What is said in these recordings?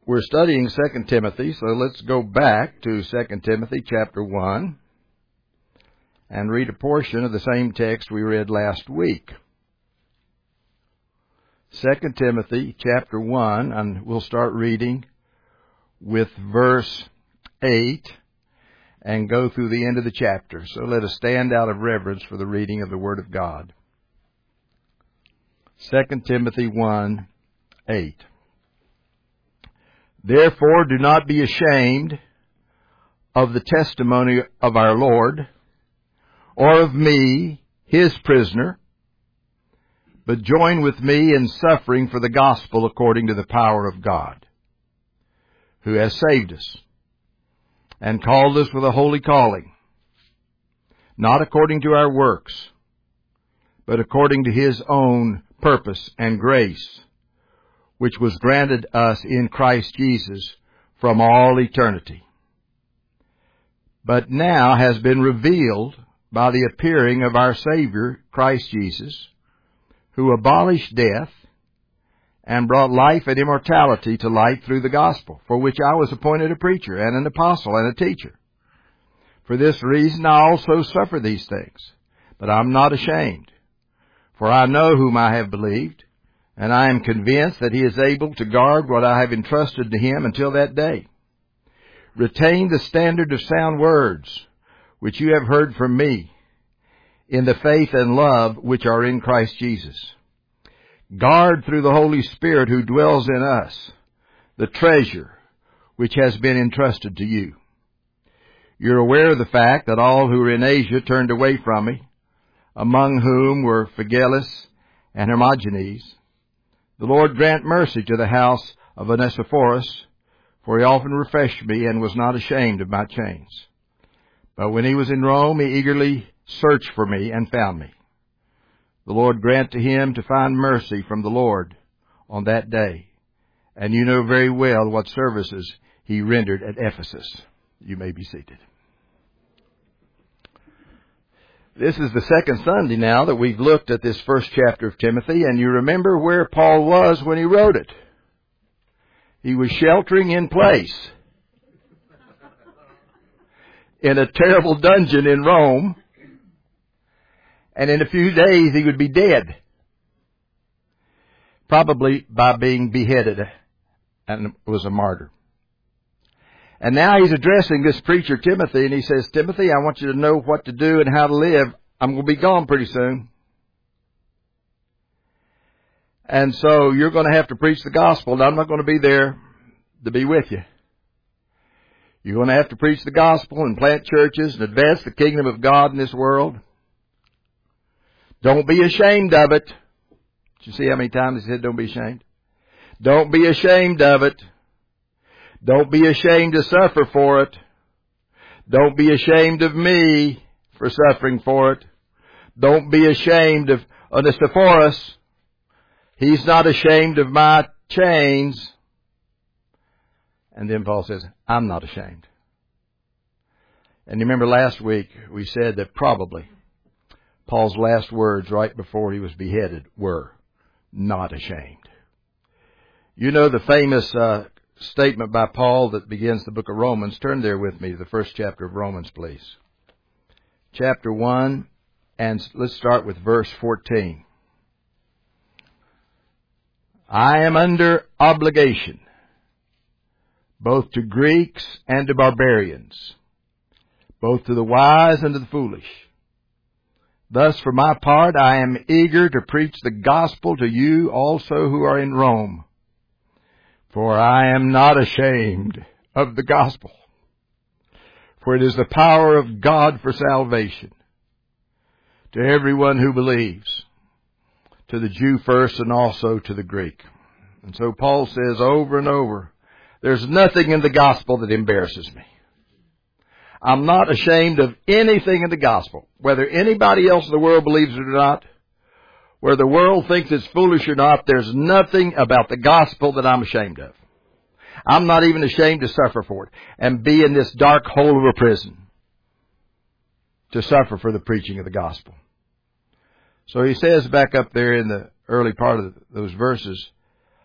We're studying 2 Timothy, so let's go back to 2 Timothy chapter 1 and read a portion of the same text we read last week. 2 Timothy chapter 1, and we'll start reading with verse 8 and go through the end of the chapter. So let us stand out of reverence for the reading of the Word of God. 2 Timothy 1, 8. Therefore do not be ashamed of the testimony of our Lord, or of me, His prisoner, but join with me in suffering for the gospel according to the power of God, who has saved us and called us with a holy calling, not according to our works, but according to His own purpose and grace, which was granted us in Christ Jesus from all eternity, but now has been revealed by the appearing of our Savior, Christ Jesus, who abolished death and brought life and immortality to light through the gospel, for which I was appointed a preacher and an apostle and a teacher. For this reason I also suffer these things, but I am not ashamed, for I know whom I have believed, and I am convinced that He is able to guard what I have entrusted to Him until that day. Retain the standard of sound words, which you have heard from me, in the faith and love which are in Christ Jesus. Guard through the Holy Spirit who dwells in us the treasure which has been entrusted to you. You're aware of the fact that all who were in Asia turned away from me, among whom were Phygelus and Hermogenes. The Lord grant mercy to the house of Onesiphorus, for he often refreshed me and was not ashamed of my chains. But when he was in Rome, he eagerly searched for me and found me. The Lord grant to him to find mercy from the Lord on that day. And you know very well what services he rendered at Ephesus. You may be seated. This is the second Sunday now that we've looked at this first chapter of Timothy, and you remember where Paul was when he wrote it. He was sheltering in place in a terrible dungeon in Rome, and in a few days he would be dead, probably by being beheaded, and was a martyr. And now he's addressing this preacher, Timothy, and he says, Timothy, I want you to know what to do and how to live. I'm going to be gone pretty soon. And so you're going to have to preach the gospel, and I'm not going to be there to be with you. You're going to have to preach the gospel and plant churches and advance the kingdom of God in this world. Don't be ashamed of it. Did you see how many times he said don't be ashamed? Don't be ashamed of it. Don't be ashamed to suffer for it. Don't be ashamed of me for suffering for it. Don't be ashamed of Onesiphorus. He's not ashamed of my chains. And then Paul says, I'm not ashamed. And you remember last week we said that probably Paul's last words right before he was beheaded were, not ashamed. You know the famous statement by Paul that begins the book of Romans. Turn there with me to the first chapter of Romans, please. Chapter 1, and let's start with verse 14. I am under obligation, both to Greeks and to barbarians, both to the wise and to the foolish. Thus, for my part, I am eager to preach the gospel to you also who are in Rome. For I am not ashamed of the gospel, for it is the power of God for salvation to everyone who believes, to the Jew first and also to the Greek. And so Paul says over and over, there's nothing in the gospel that embarrasses me. I'm not ashamed of anything in the gospel, whether anybody else in the world believes it or not, where the world thinks it's foolish or not. There's nothing about the gospel that I'm ashamed of. I'm not even ashamed to suffer for it and be in this dark hole of a prison to suffer for the preaching of the gospel. So he says back up there in the early part of those verses,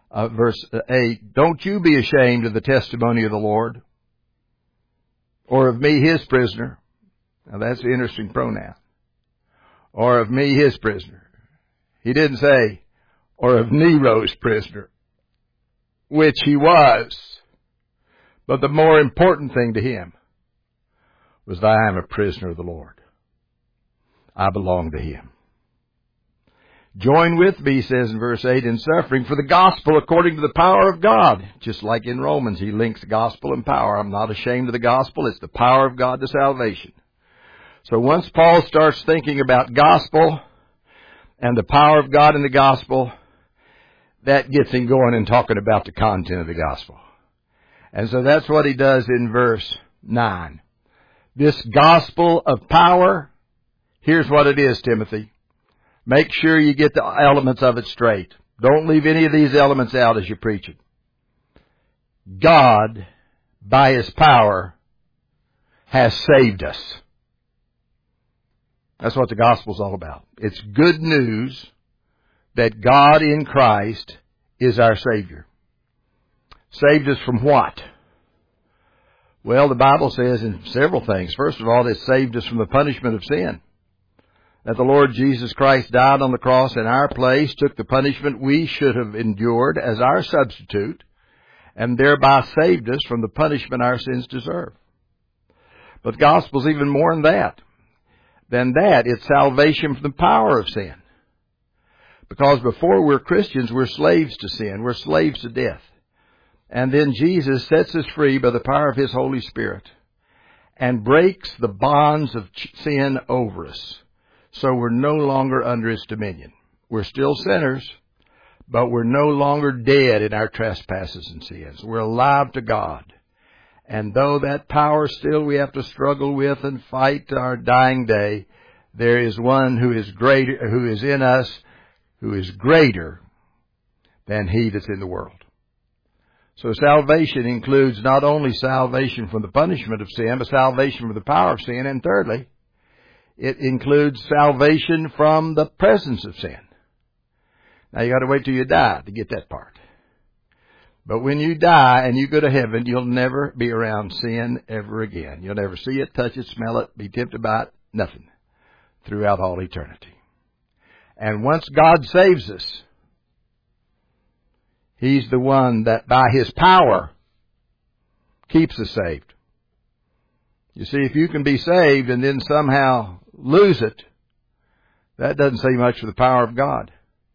verse 8, don't you be ashamed of the testimony of the Lord, or of me, his prisoner. Now that's an interesting pronoun. Or of me, his prisoner. He didn't say, or of Nero's prisoner, which he was. But the more important thing to him was that I am a prisoner of the Lord. I belong to him. Join with me, he says in verse 8, in suffering for the gospel according to the power of God. Just like in Romans, he links gospel and power. I'm not ashamed of the gospel. It's the power of God to salvation. So once Paul starts thinking about gospel and the power of God in the gospel, that gets him going and talking about the content of the gospel. And so that's what he does in verse 9. This gospel of power, here's what it is, Timothy. Make sure you get the elements of it straight. Don't leave any of these elements out as you preach it. God, by his power, has saved us. That's what the gospel's all about. It's good news that God in Christ is our Savior. Saved us from what? Well, the Bible says in several things. First of all, it saved us from the punishment of sin. That the Lord Jesus Christ died on the cross in our place, took the punishment we should have endured as our substitute, and thereby saved us from the punishment our sins deserve. But the gospel's even more than that. It's salvation from the power of sin. Because before we're Christians, we're slaves to sin. We're slaves to death. And then Jesus sets us free by the power of his Holy Spirit and breaks the bonds of sin over us. So we're no longer under its dominion. We're still sinners, but we're no longer dead in our trespasses and sins. We're alive to God. And though that power still we have to struggle with and fight to our dying day, there is one who is greater, who is in us, who is greater than he that's in the world. So salvation includes not only salvation from the punishment of sin, but salvation from the power of sin. And thirdly, it includes salvation from the presence of sin. Now you got to wait till you die to get that part. But when you die and you go to heaven, you'll never be around sin ever again. You'll never see it, touch it, smell it, be tempted by it, nothing, throughout all eternity. And once God saves us, he's the one that by his power keeps us saved. You see, if you can be saved and then somehow lose it, that doesn't say much for the power of God.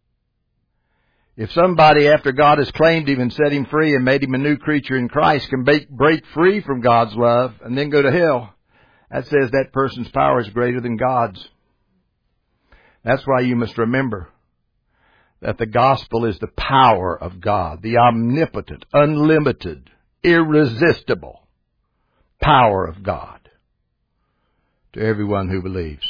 If somebody, after God has claimed him and set him free and made him a new creature in Christ, can break free from God's love and then go to hell, that says that person's power is greater than God's. That's why you must remember that the gospel is the power of God, the omnipotent, unlimited, irresistible power of God to everyone who believes.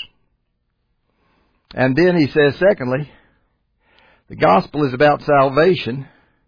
And then he says, secondly, the gospel is about salvation,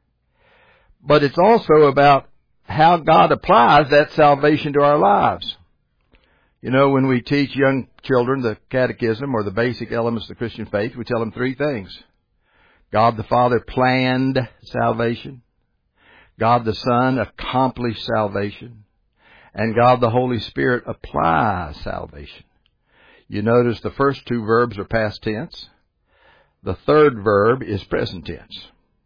but it's also about how God applies that salvation to our lives. You know, when we teach young children the catechism or the basic elements of the Christian faith, we tell them three things. God the Father planned salvation. God the Son accomplished salvation. And God the Holy Spirit applies salvation. You notice the first two verbs are past tense. The third verb is present tense.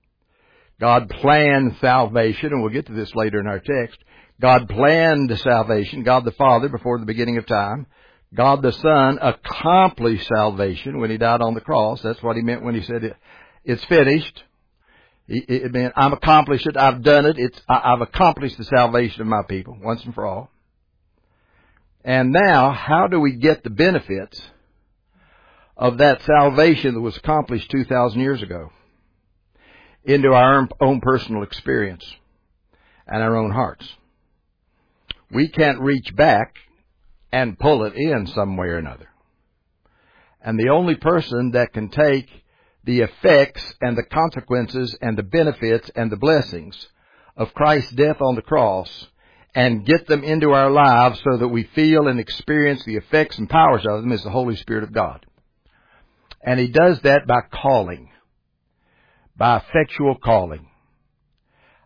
God planned salvation, and we'll get to this later in our text. God planned salvation, God the Father, before the beginning of time. God the Son accomplished salvation when he died on the cross. That's what he meant when he said, it's finished. It meant, I'm accomplished it, I've done it, I've accomplished the salvation of my people, once and for all. And now, how do we get the benefits of that salvation that was accomplished 2,000 years ago into our own personal experience and our own hearts? We can't reach back and pull it in some way or another. And the only person that can take the effects and the consequences and the benefits and the blessings of Christ's death on the cross and get them into our lives so that we feel and experience the effects and powers of them is the Holy Spirit of God. And he does that by calling, by effectual calling.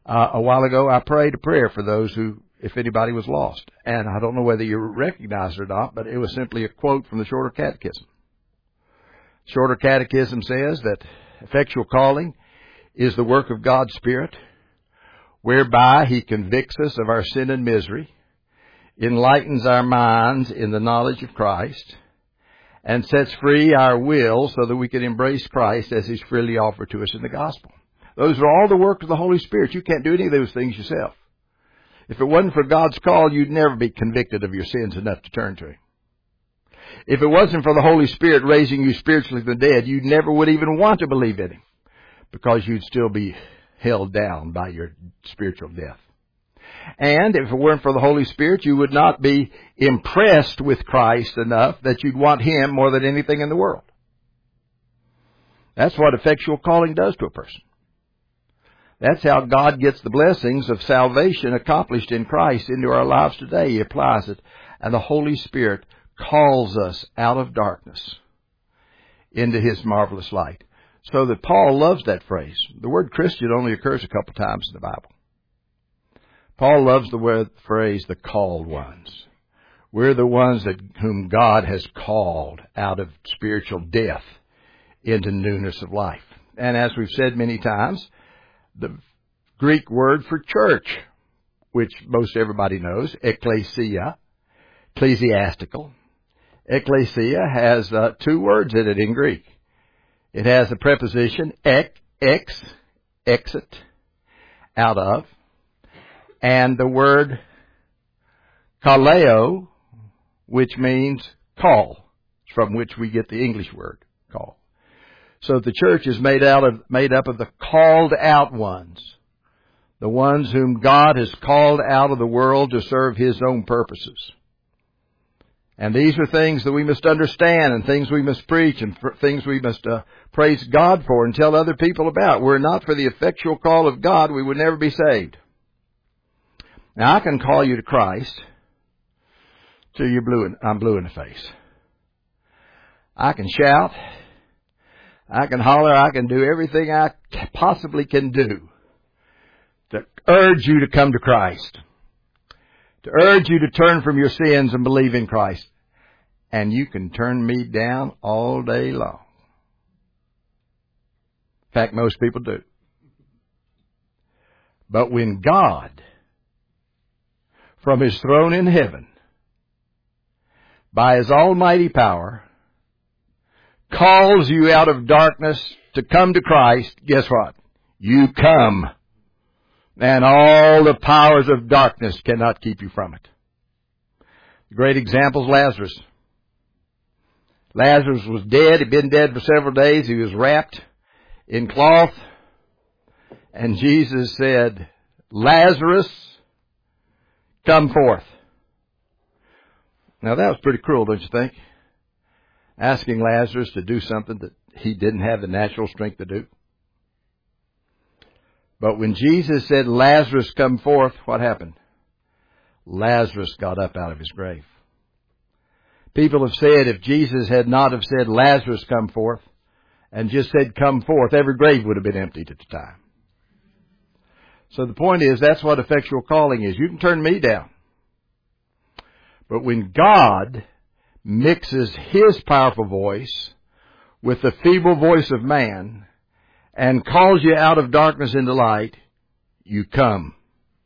A while ago, I prayed a prayer for those who, if anybody was lost. And I don't know whether you recognize it or not, but it was simply a quote from the Shorter Catechism. Shorter Catechism says that effectual calling is the work of God's Spirit, whereby He convicts us of our sin and misery, enlightens our minds in the knowledge of Christ, and sets free our will so that we can embrace Christ as He's freely offered to us in the gospel. Those are all the work of the Holy Spirit. You can't do any of those things yourself. If it wasn't for God's call, you'd never be convicted of your sins enough to turn to Him. If it wasn't for the Holy Spirit raising you spiritually from the dead, you never would even want to believe in Him, because you'd still be held down by your spiritual death. And if it weren't for the Holy Spirit, you would not be impressed with Christ enough that you'd want Him more than anything in the world. That's what effectual calling does to a person. That's how God gets the blessings of salvation accomplished in Christ into our lives today. He applies it, and the Holy Spirit calls us out of darkness into His marvelous light. So that Paul loves that phrase. The word Christian only occurs a couple times in the Bible. Paul loves the phrase, the called ones. We're the ones whom God has called out of spiritual death into newness of life. And as we've said many times, the Greek word for church, which most everybody knows, ecclesia, ecclesiastical. Ecclesia has two words in it in Greek. It has the preposition exit, out of, and the word kaleo, which means call, from which we get the English word call. So the church is made up of the called out ones, the ones whom God has called out of the world to serve His own purposes. And these are things that we must understand, and things we must preach, and things we must praise God for and tell other people about. Were it not for the effectual call of God, we would never be saved. Now, I can call you to Christ till I'm blue in the face. I can shout, I can holler, I can do everything I possibly can do to urge you to come to Christ, to urge you to turn from your sins and believe in Christ. And you can turn me down all day long. In fact, most people do. But when God, from His throne in heaven, by His almighty power, calls you out of darkness to come to Christ, guess what? You come. And all the powers of darkness cannot keep you from it. The great example is Lazarus. Lazarus was dead. He'd been dead for several days. He was wrapped in cloth. And Jesus said, Lazarus, come forth. Now that was pretty cruel, don't you think? Asking Lazarus to do something that he didn't have the natural strength to do. But when Jesus said, Lazarus, come forth, what happened? Lazarus got up out of his grave. People have said if Jesus had not have said, Lazarus, come forth, and just said, come forth, every grave would have been emptied at the time. So the point is, that's what effectual calling is. You can turn me down. But when God mixes His powerful voice with the feeble voice of man and calls you out of darkness into light, you come.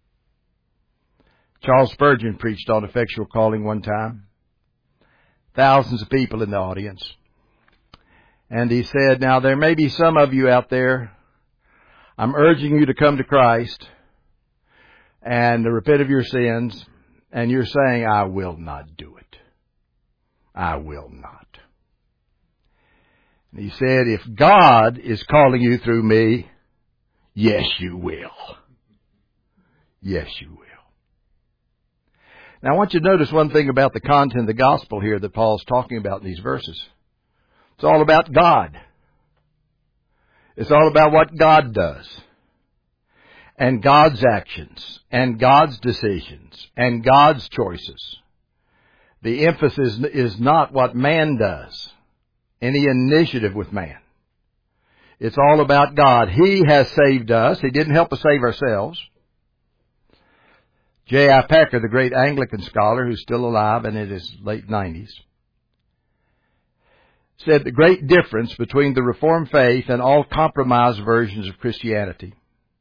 Charles Spurgeon preached on effectual calling one time. Thousands of people in the audience. And he said, now there may be some of you out there, I'm urging you to come to Christ and to repent of your sins, and you're saying, I will not do it. I will not. And he said, if God is calling you through me, yes, you will. Yes, you will. Now, I want you to notice one thing about the content of the gospel here that Paul's talking about in these verses. It's all about God. It's all about what God does. And God's actions. And God's decisions. And God's choices. The emphasis is not what man does. Any initiative with man. It's all about God. He has saved us. He didn't help us save ourselves. J.I. Packer, the great Anglican scholar who's still alive and in his late 90s, said the great difference between the Reformed faith and all compromised versions of Christianity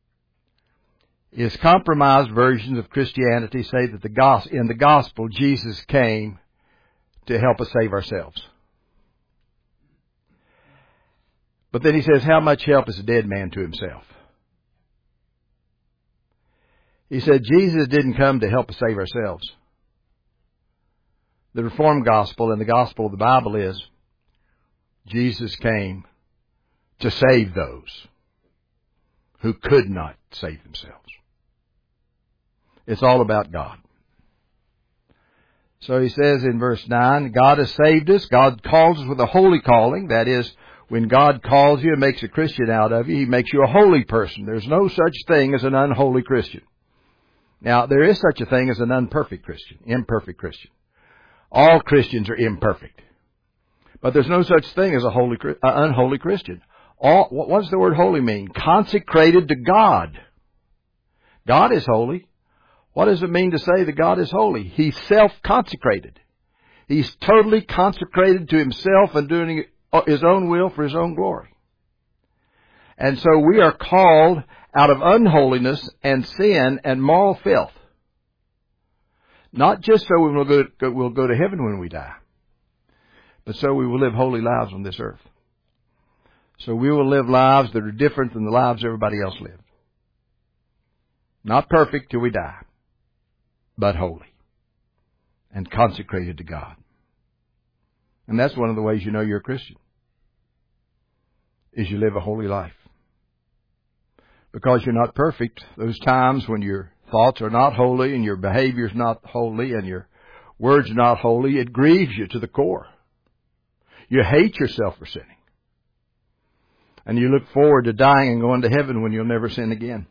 is compromised versions of Christianity say that in the gospel Jesus came to help us save ourselves. But then he says, how much help is a dead man to himself? He said, Jesus didn't come to help us save ourselves. The Reformed gospel and the gospel of the Bible is Jesus came to save those who could not save themselves. It's all about God. So he says in verse 9, God has saved us. God calls us with a holy calling. That is, when God calls you and makes a Christian out of you, He makes you a holy person. There's no such thing as an unholy Christian. Now, there is such a thing as an imperfect Christian. All Christians are imperfect. But there's no such thing as an unholy Christian. What does the word holy mean? Consecrated to God. God is holy. What does it mean to say that God is holy? He's self-consecrated. He's totally consecrated to Himself and doing His own will for His own glory. And so we are called out of unholiness and sin and moral filth. Not just so we'll go to heaven when we die, but so we will live holy lives on this earth. So we will live lives that are different than the lives everybody else lived. Not perfect till we die, but holy and consecrated to God. And that's one of the ways you know you're a Christian, is you live a holy life. Because you're not perfect, those times when your thoughts are not holy and your behavior is not holy and your words are not holy, it grieves you to the core. You hate yourself for sinning. And you look forward to dying and going to heaven when you'll never sin again.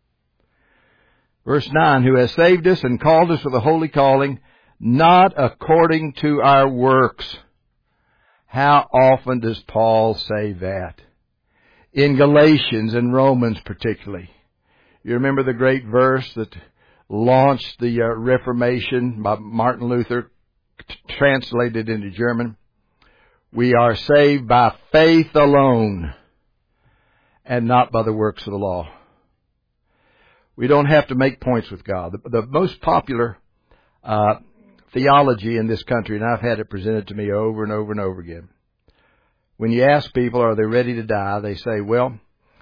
Verse 9, who has saved us and called us with a holy calling, not according to our works. How often does Paul say that? In Galatians and Romans particularly. You remember the great verse that launched the Reformation by Martin Luther, translated into German? We are saved by faith alone and not by the works of the law. We don't have to make points with God. The most popular theology in this country, and I've had it presented to me over and over and over again. When you ask people, are they ready to die? They say, well,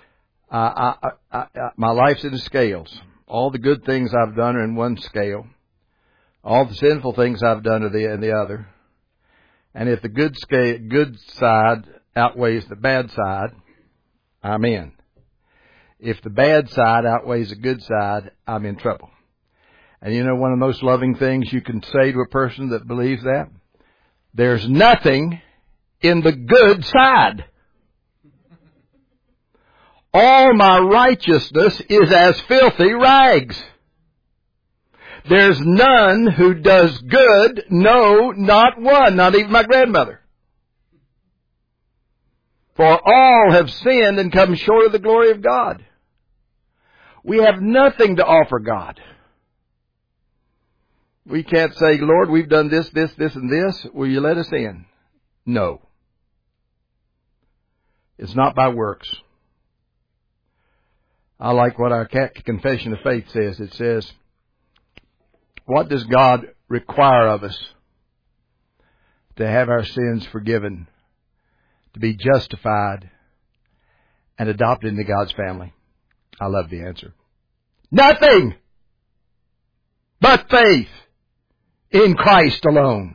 my life's in the scales. All the good things I've done are in one scale. All the sinful things I've done are in the other. And if the good side outweighs the bad side, I'm in. If the bad side outweighs the good side, I'm in trouble. And you know one of the most loving things you can say to a person that believes that? There's nothing in the good side. All my righteousness is as filthy rags. There's none who does good, no, not one, not even my grandmother. For all have sinned and come short of the glory of God. We have nothing to offer God. We can't say, Lord, we've done this, and this. Will you let us in? No. It's not by works. I like what our Confession of Faith says. It says, what does God require of us to have our sins forgiven, to be justified, and adopted into God's family? I love the answer. Nothing but faith in Christ alone.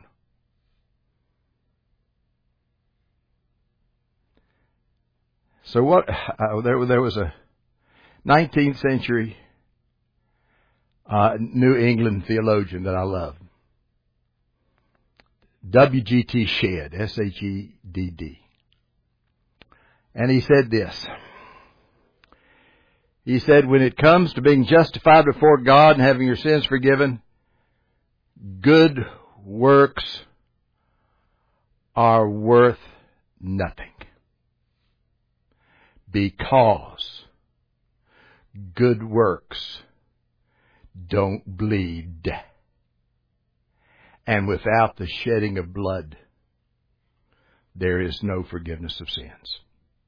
So what? There was a 19th century New England theologian that I love. W.G.T. Shedd, S-H-E-D-D. And he said this. He said, when it comes to being justified before God and having your sins forgiven, good works are worth nothing. because good works don't bleed. And without the shedding of blood, there is no forgiveness of sins.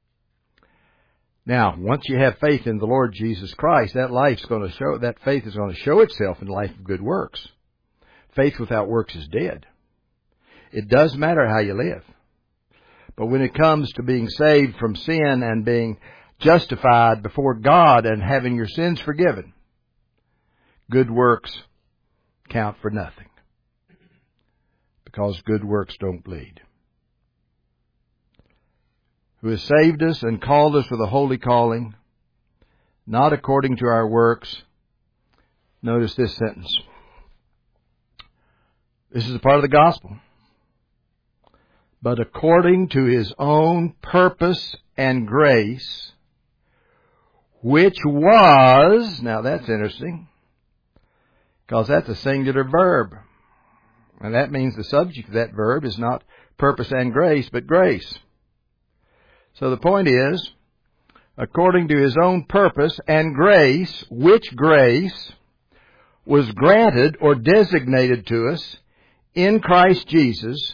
Now, once you have faith in the Lord Jesus Christ, that faith is going to show itself in the life of good works. Faith without works is dead. It does matter how you live. But when it comes to being saved from sin and being justified before God and having your sins forgiven, good works count for nothing. Because good works don't bleed. Who has saved us and called us with a holy calling, not according to our works. Notice this sentence. This is a part of the gospel. But according to His own purpose and grace, which was, now that's interesting, because that's a singular verb. And that means the subject of that verb is not purpose and grace, but grace. So the point is, according to His own purpose and grace, which grace was granted or designated to us in Christ Jesus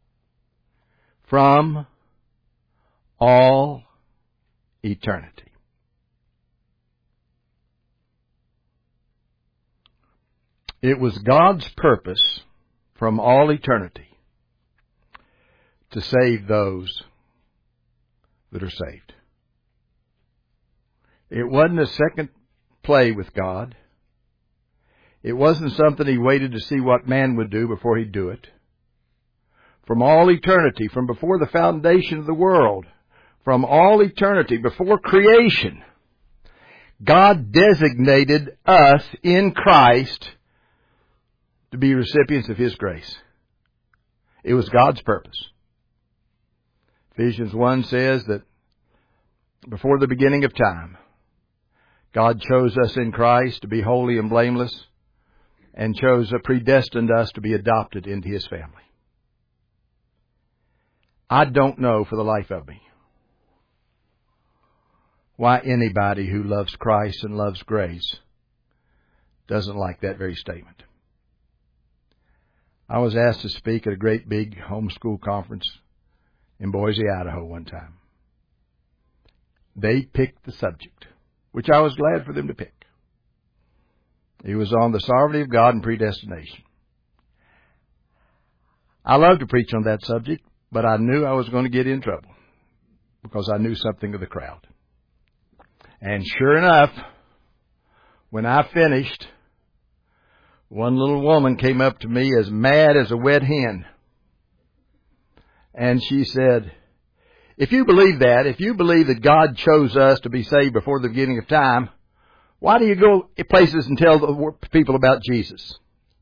from all eternity. It was God's purpose from all eternity to save those that are saved. It wasn't a second play with God. It wasn't something He waited to see what man would do before He'd do it. From all eternity, from before the foundation of the world, from all eternity, before creation, God designated us in Christ to be recipients of His grace. It was God's purpose. Ephesians 1 says that before the beginning of time, God chose us in Christ to be holy and blameless and predestined us to be adopted into His family. I don't know for the life of me why anybody who loves Christ and loves grace doesn't like that very statement. I was asked to speak at a great big homeschool conference in Boise, Idaho one time. They picked the subject, which I was glad for them to pick. It was on the sovereignty of God and predestination. I love to preach on that subject, but I knew I was going to get in trouble because I knew something of the crowd. And sure enough, when I finished, one little woman came up to me as mad as a wet hen. And she said, if you believe that God chose us to be saved before the beginning of time, why do you go places and tell the people about Jesus?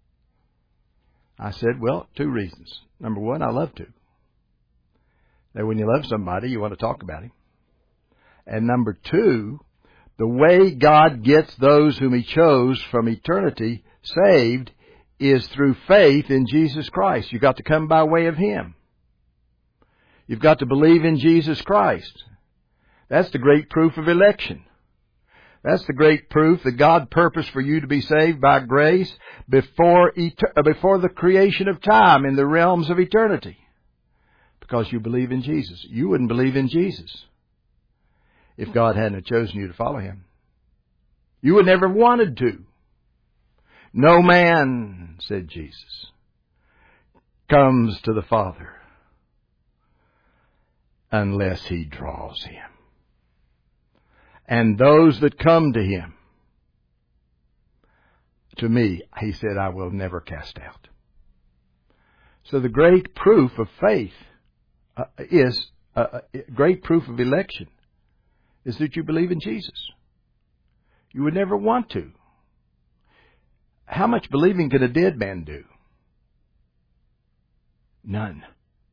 I said, well, 2 reasons. Number 1, I love to. That when you love somebody, you want to talk about Him. And number 2, the way God gets those whom He chose from eternity saved is through faith in Jesus Christ. You've got to come by way of Him. You've got to believe in Jesus Christ. That's the great proof of election. That's the great proof that God purposed for you to be saved by grace before the creation of time in the realms of eternity. Because you believe in Jesus. You wouldn't believe in Jesus if God hadn't chosen you to follow Him. You would never have wanted to. No man, said Jesus, comes to the Father unless He draws him. And those that come to Him, to me, He said, I will never cast out. So the great proof of faith great proof of election is that you believe in Jesus. You would never want to. How much believing can a dead man do? None.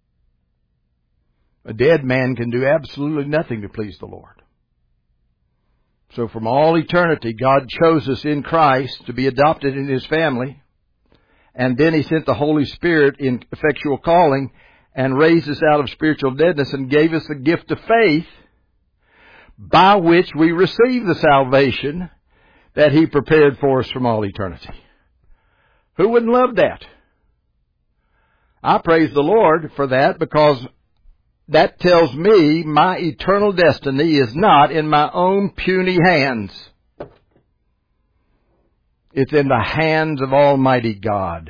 A dead man can do absolutely nothing to please the Lord. So from all eternity, God chose us in Christ to be adopted in His family. And then He sent the Holy Spirit in effectual calling and raised us out of spiritual deadness and gave us the gift of faith. by which we receive the salvation that He prepared for us from all eternity. Who wouldn't love that? I praise the Lord for that, because that tells me my eternal destiny is not in my own puny hands. It's in the hands of Almighty God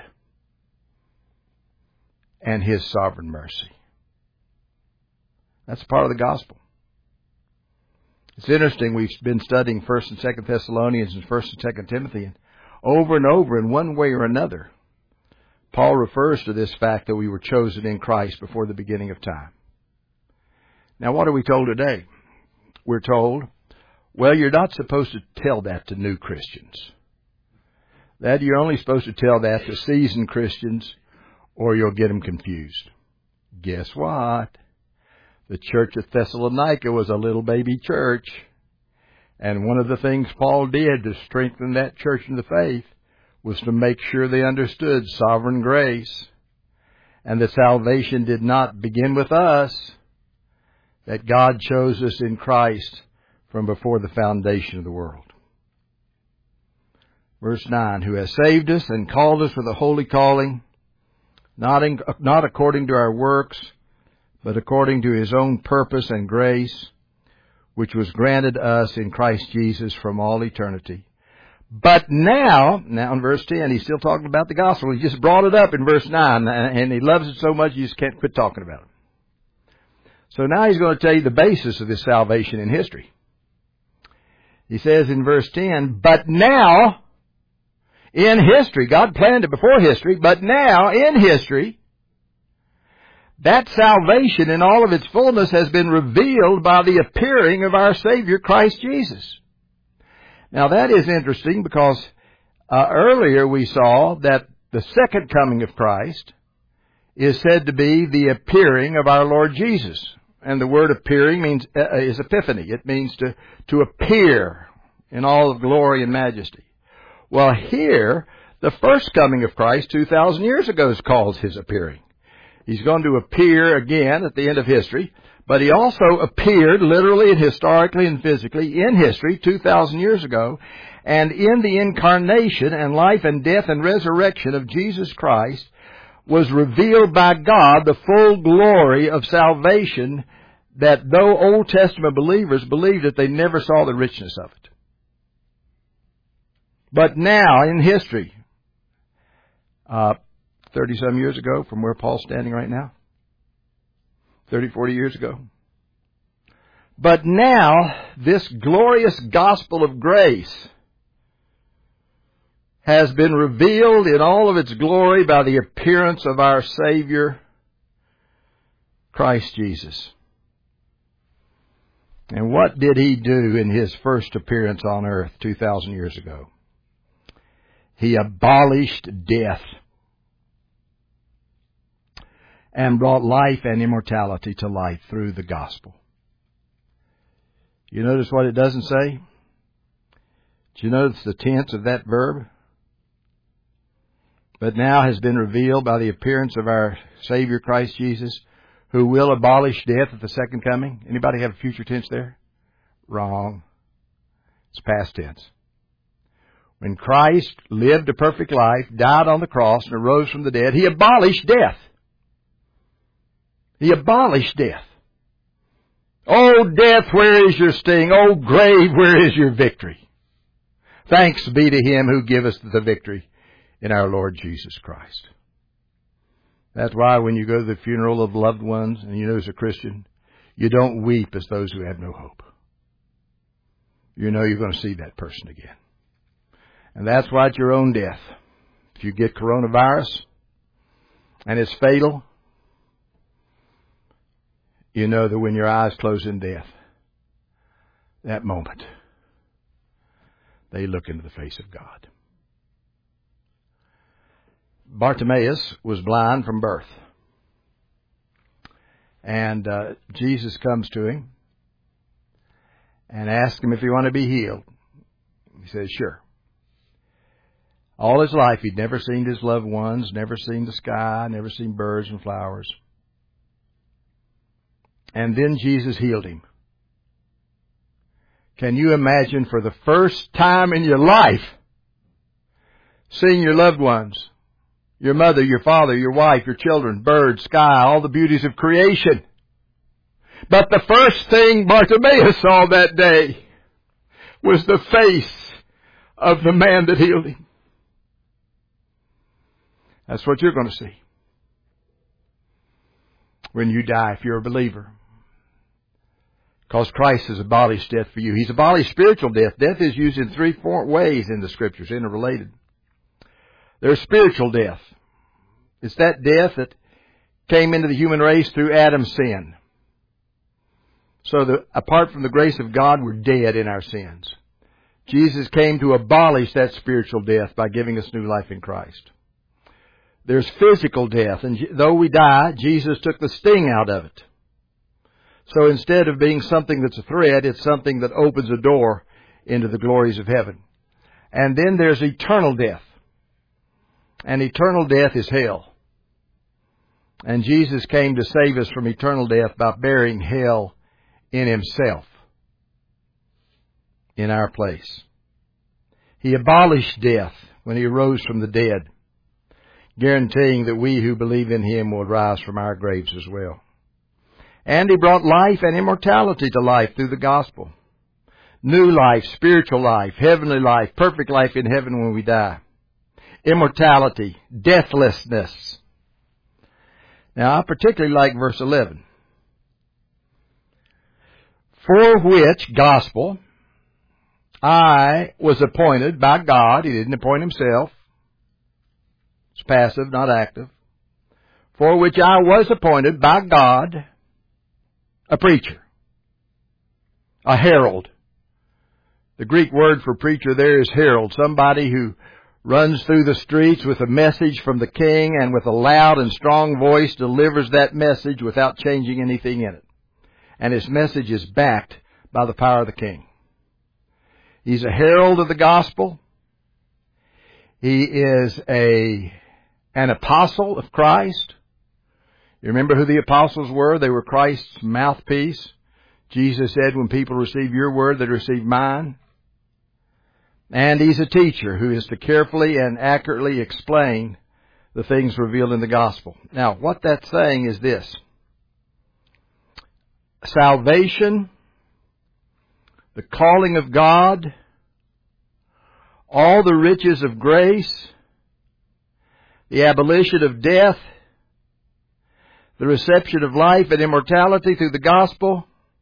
and His sovereign mercy. That's part of the gospel. It's interesting, we've been studying 1st and 2nd Thessalonians and 1st and 2nd Timothy, and over in one way or another, Paul refers to this fact that we were chosen in Christ before the beginning of time. Now, what are we told today? We're told, well, you're not supposed to tell that to new Christians. That you're only supposed to tell that to seasoned Christians, or you'll get them confused. Guess what? The church at Thessalonica was a little baby church. And one of the things Paul did to strengthen that church in the faith was to make sure they understood sovereign grace, and that salvation did not begin with us, that God chose us in Christ from before the foundation of the world. Verse 9, who has saved us and called us with a holy calling, not according to our works, but according to His own purpose and grace, which was granted us in Christ Jesus from all eternity. But now in verse 10, he's still talking about the gospel. He just brought it up in verse 9, and he loves it so much you just can't quit talking about it. So now he's going to tell you the basis of this salvation in history. He says in verse 10, but now, in history, God planned it before history, but now, in history, that salvation in all of its fullness has been revealed by the appearing of our Savior, Christ Jesus. Now that is interesting, because earlier we saw that the second coming of Christ is said to be the appearing of our Lord Jesus. And the word appearing means is epiphany. It means to appear in all of glory and majesty. Well, here, the first coming of Christ 2,000 years ago is called His appearing. He's going to appear again at the end of history, but He also appeared literally and historically and physically in history 2,000 years ago. And in the incarnation and life and death and resurrection of Jesus Christ was revealed by God the full glory of salvation, that though Old Testament believers believed it, they never saw the richness of it. But now in history, 30-some years ago from where Paul's standing right now, 30, 40 years ago. But now, this glorious gospel of grace has been revealed in all of its glory by the appearance of our Savior, Christ Jesus. And what did He do in His first appearance on earth 2,000 years ago? He abolished death and brought life and immortality to light through the gospel. You notice what it doesn't say? Do you notice the tense of that verb? But now has been revealed by the appearance of our Savior Christ Jesus, who will abolish death at the second coming. Anybody have a future tense there? Wrong. It's past tense. When Christ lived a perfect life, died on the cross, and arose from the dead, He abolished death. He abolished death. Oh, death, where is your sting? Oh, grave, where is your victory? Thanks be to Him who giveth the victory in our Lord Jesus Christ. That's why when you go to the funeral of loved ones, and you know as a Christian, you don't weep as those who have no hope. You know you're going to see that person again. And that's why at your own death, if you get coronavirus and it's fatal, you know that when your eyes close in death, that moment, they look into the face of God. Bartimaeus was blind from birth. And Jesus comes to him and asks him if he wanted to be healed. He says, sure. All his life, he'd never seen his loved ones, never seen the sky, never seen birds and flowers. And then Jesus healed him. Can you imagine for the first time in your life seeing your loved ones, your mother, your father, your wife, your children, birds, sky, all the beauties of creation? But the first thing Bartimaeus saw that day was the face of the man that healed him. That's what you're going to see when you die if you're a believer. Because Christ has abolished death for you. He's abolished spiritual death. Death is used in three ways in the Scriptures, interrelated. There's spiritual death. It's that death that came into the human race through Adam's sin. So apart from the grace of God, we're dead in our sins. Jesus came to abolish that spiritual death by giving us new life in Christ. There's physical death, and though we die, Jesus took the sting out of it. So instead of being something that's a threat, it's something that opens a door into the glories of heaven. And then there's eternal death. And eternal death is hell. And Jesus came to save us from eternal death by bearing hell in Himself, in our place. He abolished death when He arose from the dead, guaranteeing that we who believe in Him will rise from our graves as well. And He brought life and immortality to life through the gospel. New life, spiritual life, heavenly life, perfect life in heaven when we die. Immortality, deathlessness. Now, I particularly like verse 11. For which gospel I was appointed by God. He didn't appoint Himself. It's passive, not active. For which I was appointed by God, a preacher, a herald. The Greek word for preacher there is herald, somebody who runs through the streets with a message from the king and with a loud and strong voice delivers that message without changing anything in it. And his message is backed by the power of the king. He's a herald of the gospel. He is an apostle of Christ. You remember who the apostles were? They were Christ's mouthpiece. Jesus said, when people receive your word, they receive mine. And he's a teacher who is to carefully and accurately explain the things revealed in the gospel. Now, what that's saying is this. Salvation, the calling of God, all the riches of grace, the abolition of death, the reception of life and immortality through the gospel,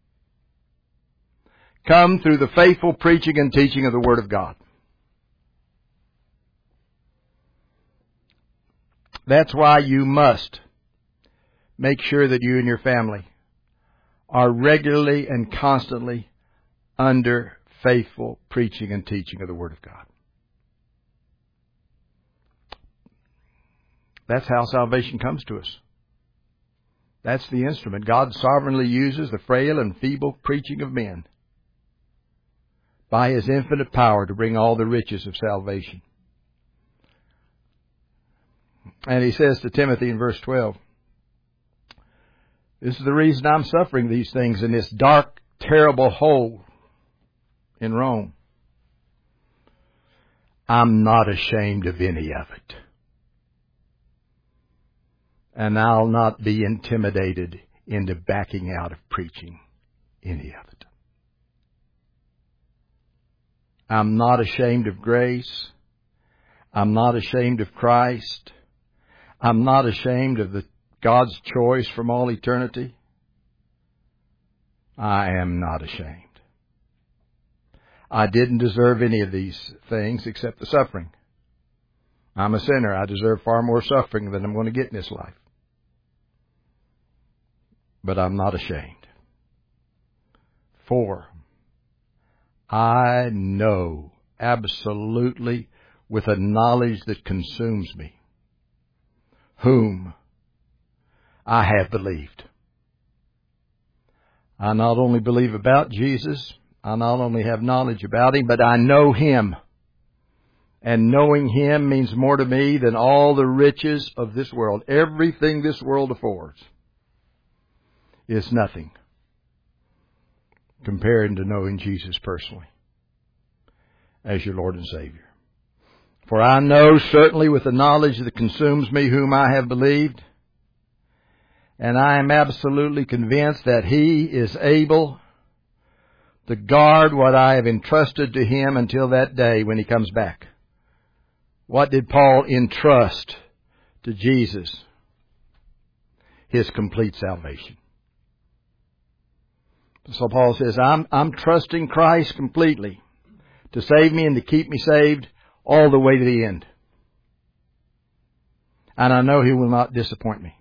come through the faithful preaching and teaching of the Word of God. That's why you must make sure that you and your family are regularly and constantly under faithful preaching and teaching of the Word of God. That's how salvation comes to us. That's the instrument. God sovereignly uses the frail and feeble preaching of men by His infinite power to bring all the riches of salvation. And he says to Timothy in verse 12, this is the reason I'm suffering these things in this dark, terrible hole in Rome. I'm not ashamed of any of it. And I'll not be intimidated into backing out of preaching any of it. I'm not ashamed of grace. I'm not ashamed of Christ. I'm not ashamed of God's choice from all eternity. I am not ashamed. I didn't deserve any of these things except the suffering. I'm a sinner. I deserve far more suffering than I'm going to get in this life. But I'm not ashamed. For I know absolutely with a knowledge that consumes me whom I have believed. I not only believe about Jesus, I not only have knowledge about Him, but I know Him. And knowing Him means more to me than all the riches of this world. Everything this world affords is nothing compared to knowing Jesus personally as your Lord and Savior. For I know certainly with the knowledge that consumes me whom I have believed, and I am absolutely convinced that He is able to guard what I have entrusted to Him until that day when He comes back. What did Paul entrust to Jesus? His complete salvation. So Paul says, I'm trusting Christ completely to save me and to keep me saved all the way to the end. And I know He will not disappoint me.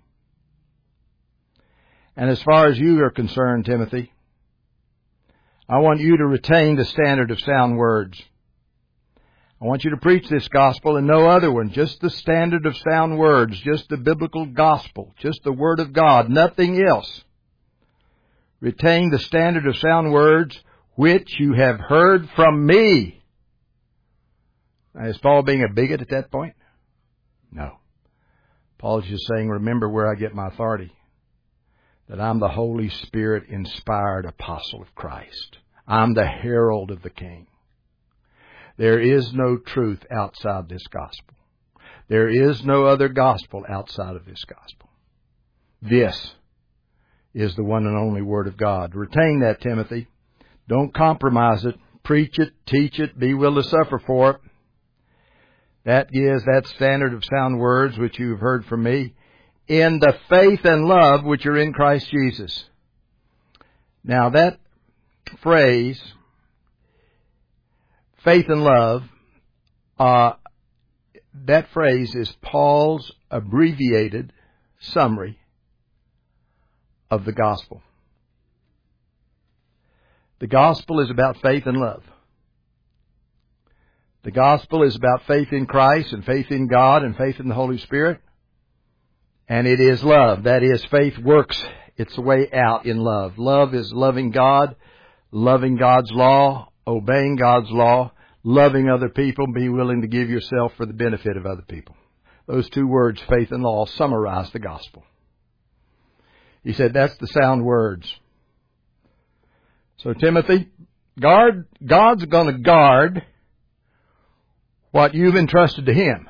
And as far as you are concerned, Timothy, I want you to retain the standard of sound words. I want you to preach this gospel and no other one, just the standard of sound words, just the biblical gospel, just the Word of God, nothing else. Retain the standard of sound words which you have heard from me. Now, is Paul being a bigot at that point? No. Paul is just saying, remember where I get my authority. That I'm the Holy Spirit inspired apostle of Christ. I'm the herald of the King. There is no truth outside this gospel. There is no other gospel outside of this gospel. This is the one and only Word of God. Retain that, Timothy. Don't compromise it. Preach it, teach it, be willing to suffer for it. That is that standard of sound words which you have heard from me, in the faith and love which are in Christ Jesus. Now that phrase, faith and love, that phrase is Paul's abbreviated summary of the gospel. The gospel is about faith and love. The gospel is about faith in Christ and faith in God and faith in the Holy Spirit. And it is love. That is, faith works its way out in love. Love is loving God, loving God's law, obeying God's law, loving other people, be willing to give yourself for the benefit of other people. Those two words, faith and law, summarize the gospel. He said that's the sound words. So Timothy, God's going to guard what you've entrusted to Him.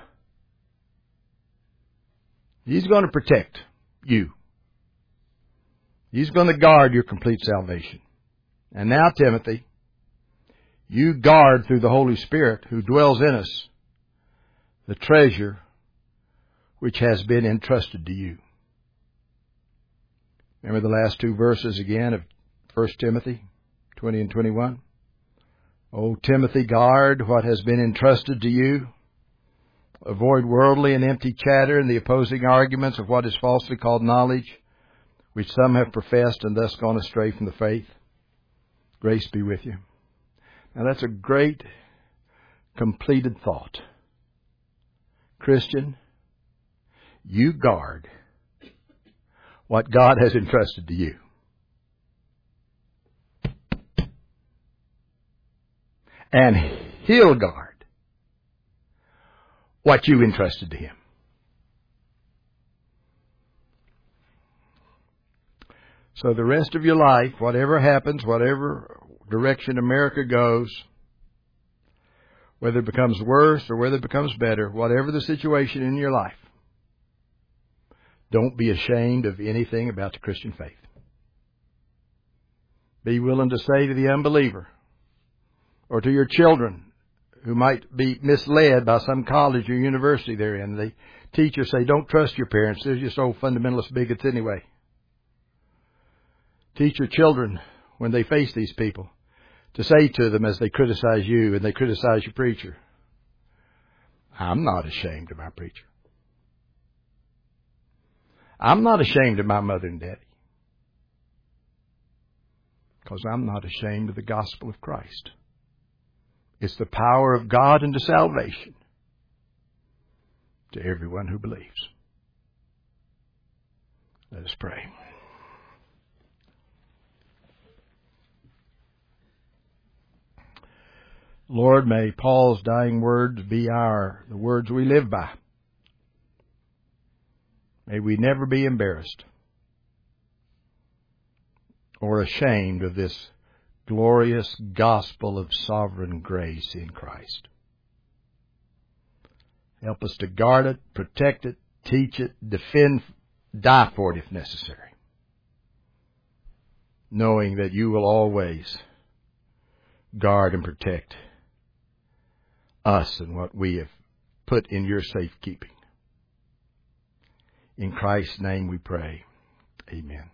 He's going to protect you. He's going to guard your complete salvation. And now, Timothy, you guard through the Holy Spirit who dwells in us the treasure which has been entrusted to you. Remember the last two verses again of 1 Timothy 20 and 21? O Timothy, guard what has been entrusted to you. Avoid worldly and empty chatter and the opposing arguments of what is falsely called knowledge, which some have professed and thus gone astray from the faith. Grace be with you. Now that's a great, completed thought. Christian, you guard what God has entrusted to you. And He'll guard what you entrusted to Him. So the rest of your life, whatever happens, whatever direction America goes, whether it becomes worse or whether it becomes better, whatever the situation in your life, don't be ashamed of anything about the Christian faith. Be willing to say to the unbeliever, or to your children who might be misled by some college or university they're in. The teachers say, don't trust your parents. They're just old fundamentalist bigots anyway. Teach your children, when they face these people, to say to them as they criticize you and they criticize your preacher, I'm not ashamed of my preacher. I'm not ashamed of my mother and daddy. Because I'm not ashamed of the gospel of Christ. It's the power of God unto salvation to everyone who believes. Let us pray. Lord, may Paul's dying words be the words we live by. May we never be embarrassed or ashamed of this glorious gospel of sovereign grace in Christ. Help us to guard it, protect it, teach it, defend, die for it if necessary, knowing that you will always guard and protect us and what we have put in your safekeeping. In Christ's name we pray. Amen.